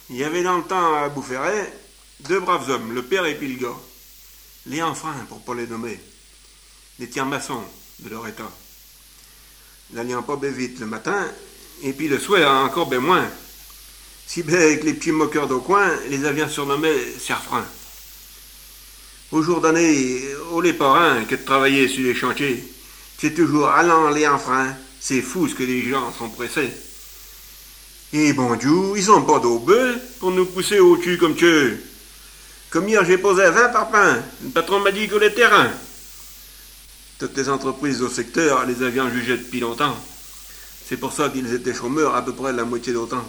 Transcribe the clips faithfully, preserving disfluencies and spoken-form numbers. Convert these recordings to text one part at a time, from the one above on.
Il y avait dans le temps à Boufféret deux braves hommes, le père et puis le gars. Les enfants, pour pas les nommer. Les tiers maçons de leur état. N'alliant pas bien vite le matin, et puis le soir encore bien moins. Si bien que les petits moqueurs d'au coin les avions surnommés serfrins. Au jour d'année, au les parrains que de travailler sur les chantiers, c'est toujours allant les enfants. C'est fou ce que les gens sont pressés. Et bon Dieu, ils ont pas d'eau bœuf pour nous pousser au cul comme tu. Comme hier, j'ai posé vingt parpaings. Le patron m'a dit que les terrains. Toutes les entreprises au secteur les avions jugés depuis longtemps. C'est pour ça qu'ils étaient chômeurs à peu près la moitié d'autant.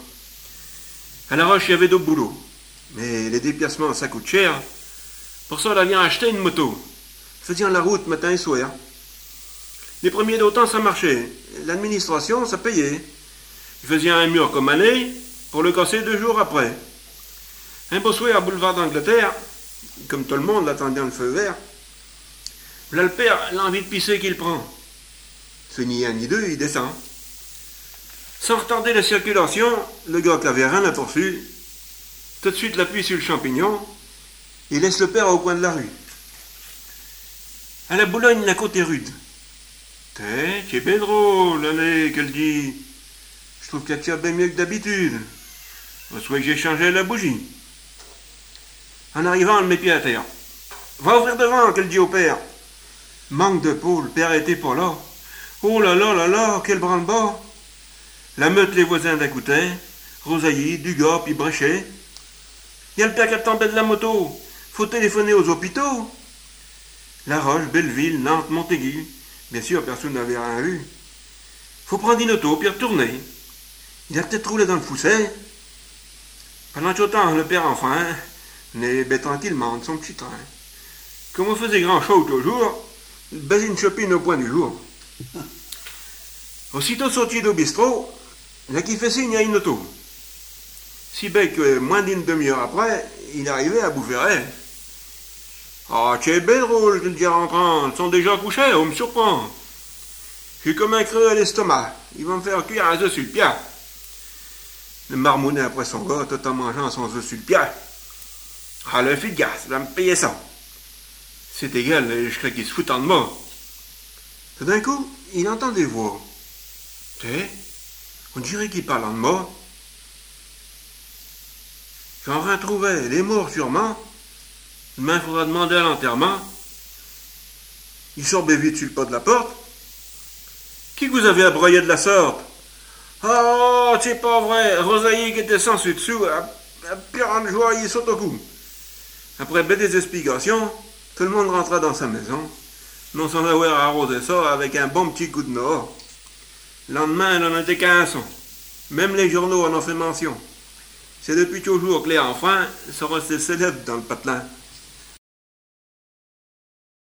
À La Roche, il y avait d'autres boulots. Mais les déplacements, ça coûte cher. Pour ça, on a bien acheté une moto. Faisant la route matin et soir. Les premiers d'autant, ça marchait. L'administration, ça payait. Je faisais un mur comme année pour le casser deux jours après. Un beau soir à boulevard d'Angleterre, comme tout le monde attendant le feu vert, là le père, l'envie de pisser qu'il prend. C'est ni un ni deux, il descend. Sans retarder la circulation, le gars qui avait rien aperçu, tout de suite l'appuie sur le champignon, et laisse le père au coin de la rue. À la Boulogne, la côte est rude. T'es, c'est bien drôle, l'année qu'elle dit. Je trouve qu'elle tire bien mieux que d'habitude. Soit que j'ai changé la bougie. En arrivant, elle met pied à terre. Va ouvrir devant, qu'elle dit au père. Manque de peau, le père était pas là. Oh là là là là, quel branle-bas. La meute, les voisins d'Acoutin, Rosailly, Dugas, puis Bréchet. Il y a le père qui est tombé de la moto. Faut téléphoner aux hôpitaux. La Roche, Belleville, Nantes, Montaigu. Bien sûr, personne n'avait rien vu. Faut prendre une auto, puis retourner. Il a peut-être roulé dans le fousset. Pendant tout le temps, le père, enfin, venait bien tranquillement de son petit train. Comme on faisait grand chaud toujours, baisait une chopine au point du jour. Aussitôt sorti du bistrot, là qui fait signe à une auto. Si bien que moins d'une demi-heure après, il arrivait à Boufféret. Ah, tu es bien drôle, je le dis rentrant. Ils sont déjà couchés, on me surprend. J'ai comme un creux à l'estomac. Ils vont me faire cuire un œuf sur le pied. Le marmonnet après son gars, tout en mangeant son œuf sur le pied. Ah, le fil de gaz, va me payer ça. C'est égal, je crois qu'il se fout en de moi. Tout d'un coup, il entend des voix. Tu sais, on dirait qu'il parle en de moi. J'en retrouvais les morts sûrement. Demain, il faudra demander à l'enterrement. Il sort bien vite sur le pas de la porte. Qui que vous avez à broyer de la sorte? Oh, c'est pas vrai. Rosailly qui était sans dessus dessous, à, à pire en joie, il saute au cou. Après ben des explications, tout le monde rentra dans sa maison, non sans avoir arrosé ça avec un bon petit coup de nord. Le lendemain, il n'en était qu'un son. Même les journaux en ont fait mention. C'est depuis toujours que les enfants sont restés célèbres dans le patelin.